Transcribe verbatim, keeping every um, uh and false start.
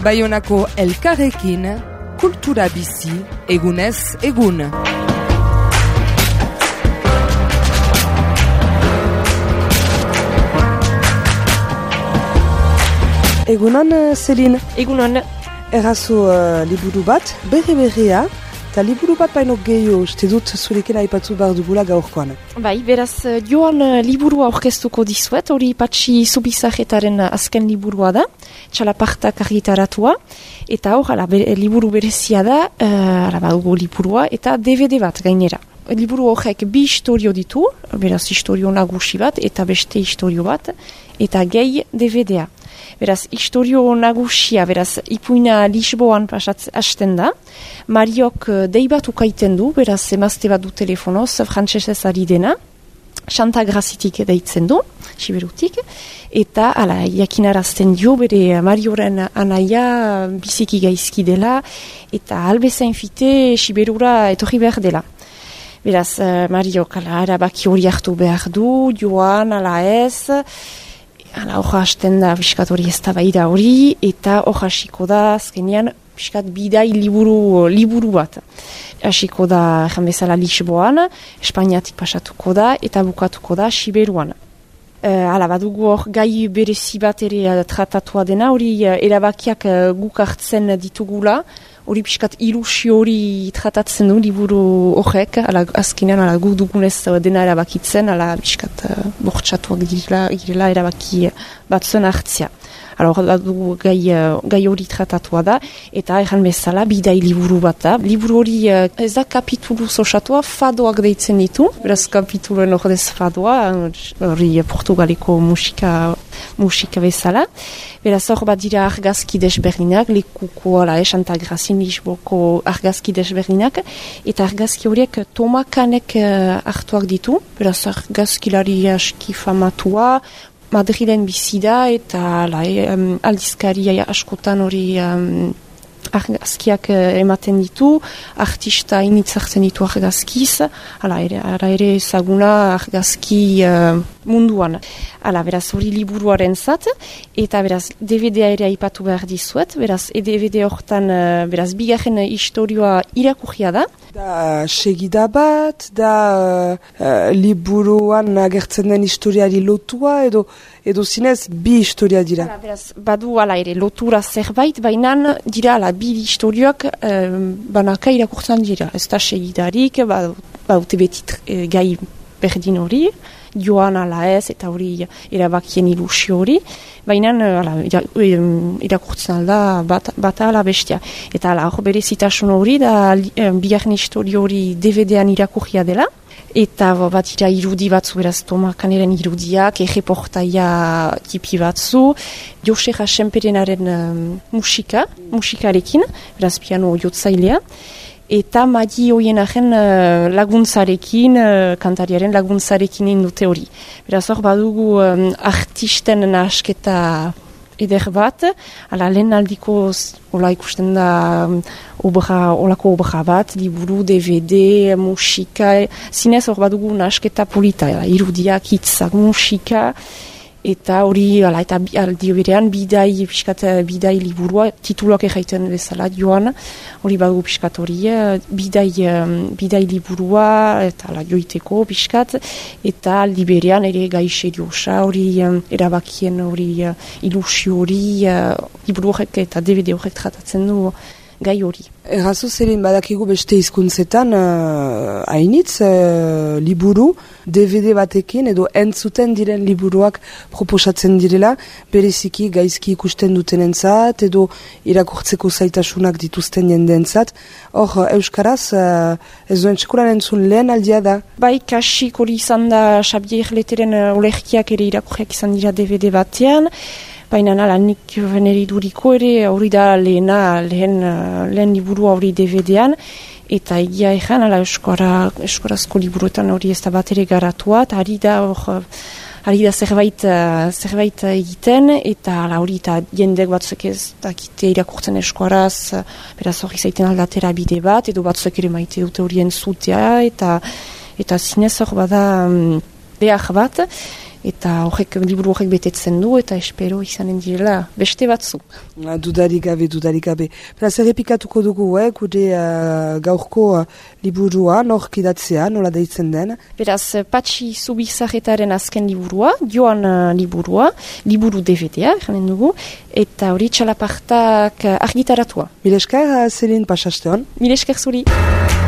Baionako elkarrekin, kultura bizi, egunez egun. Egunon, Selin. Egunon. Errazu uh, liburu bat, berri-berria, eta liburu bat baino gehiago, uste dut zurekin aipatzu behar dugula gaurkoan. Bai, beraz, joan uh, liburu aurkeztuko dizuet, hori Patxi Zubizajetaren azken liburua da, txalapartak argitaratua, eta hor, ala, be, liburu berezia da, uh, ala, badugu liburua, eta D V D bat gainera. Liburu horrek bi historio ditu, beraz, historio nagusi bat, eta beste historio bat, eta gehi D V D-a. Beraz, historio nagusia, beraz, ipuina Lisboan pasatz hasten da. Mariok dei bat ukaiten du, beraz, emazte bat du telefonoz, frantsesez ari dena. Santa Grazitik deitzen du, Siberutik. Eta, ala, jakinarazten dio, bere Marioren anaia biziki gaizki dela, eta albezain fite Siberura etorri behar dela. Beraz, Mariok, ala, erabaki hori hartu behar du, joan, ala ez... Hala, hoja hasten da piskat hori ez da baida hori, eta hoja hasiko da, azkenean, piskat bidai liburu, liburu bat. Hasiko da, ezan bezala Lisboan, Espainiatik pasatuko da, eta bukatuko da Siberuan. E, hala, badugu hor gai berezi bat ere tratatua dena, hori erabakiak guk hartzen ditugula, hori piskat ilusio hori tratatzen du liburu horrek, ala, azkenean ala, gu dugunez dena erabakitzen, ala piskat uh, bortxatuak girela, girela erabaki batzuen hartzia. Hala, hor dugu gai, uh, gai hori tratatua da, eta erran bezala bidai liburu bat da. Liburu hori uh, ez da kapitulu zosatua, fadoak deitzen ditu, beraz kapituluen ordez fadoa, hori portugaleko musika, musika bezala. Beraz hor bat dira argazki desberdinak, lekuko, ala, Santa Grazin Lisboko argazki desberdinak, eta argazki horiek Tomakanek uh, hartuak ditu, beraz argazkilari aski famatua, Madrilen bizida, eta ala, um, aldizkaria askotan hori um, argazkiak ematen ditu, artista initzartzen ditu argazkiz, ala ere, ara ere ezaguna argazki uh, munduan. Hala, beraz, hori liburuaren zat, eta beraz, D V D-a ere aipatu behar dizuet, beraz, D V D hortan, uh, beraz, bigarren historioa irakurria da. Da segida bat, da uh, liburuan agertzen den historiari lotua, edo edo zinez bi historia dira. Hala, beraz, badu ala ere lotura zerbait, baina dira ala bi historioak um, banaka irakurtzen dira. Ez da segidarik, baute betit e, gai berdin hori, joan ala ez, eta hori erabakien ilusio hori, baina irakurtzen alda bat, bat ala bestia. Eta ala, hor berezitasun hori, da bigarren historio hori D V D-an irakurria dela, eta bat ira irudi batzu, beraz Tomakaneren irudiak, erreportaia tipi batzu, Jose Jasenperenaren um, musika, musikarekin, beraz piano jotzailea, eta magi hoienaren uh, laguntzarekin, uh, kantariaren laguntzarekin indute hori. Beraz hor badugu um, artisten nahasketa eder bat, ala lehen aldiko hola ikusten da um, obra, olako obra bat, liburu, D V D, musika, zinez hor badugu nahasketa polita, irudiak, hitzak, musika, eta hori, ala, eta aldi berean bidai, piskat, bidai liburua, tituloak erraiten bezala joan, hori badugu piskat hori, bidai, bidai liburua, eta ala, joiteko piskat, eta aldi berean ere gai seriosa, hori erabakien hori ilusio hori, liburu horrek eta D V D horrek tratatzen du gai hori. Errazu zerin badakigu beste hizkuntzetan uh, hainitz uh, liburu, D V D batekin edo entzuten diren liburuak proposatzen direla, bereziki gaizki ikusten dutenentzat edo irakurtzeko zaitasunak dituzten jendeentzat. Hor, euskaraz, uh, ez duen txekulan entzun lehen aldia da? Bai, kasik hori izan da Xabier Leteren uh, olerkiak ere irakurriak izan dira D V D batean, baina nala nik veneri duriko ere hori da lehena, lehen, lehen liburu hori D V D-an, eta egia egan, ala eskora, eskorazko liburuetan hori ez da bat ere garatua, eta ari da hor, ari da zerbait, zerbait egiten, eta ala hori eta jendek batzuk ez dakite irakurtzen eskoraz, beraz hori zaiten aldatera bide bat, edo batzuk ere maite dute horien zutea, eta, eta zinez hor bada behar bat, eta horrek, liburu horrek betetzen du, eta espero izanen direla beste batzu. Dudarik gabe, dudarik gabe. Beraz, errepikatuko dugu, eh, gure uh, gaurko uh, liburua, nork idatzea, nola deitzen den. Beraz, Patxi Zubizarretaren azken liburua, joan uh, liburua, liburu D V D-a, janen dugu, eta hori txalapartak uh, argitaratua. Mil esker, uh, Zelin Pasasteon. Mil esker zuri.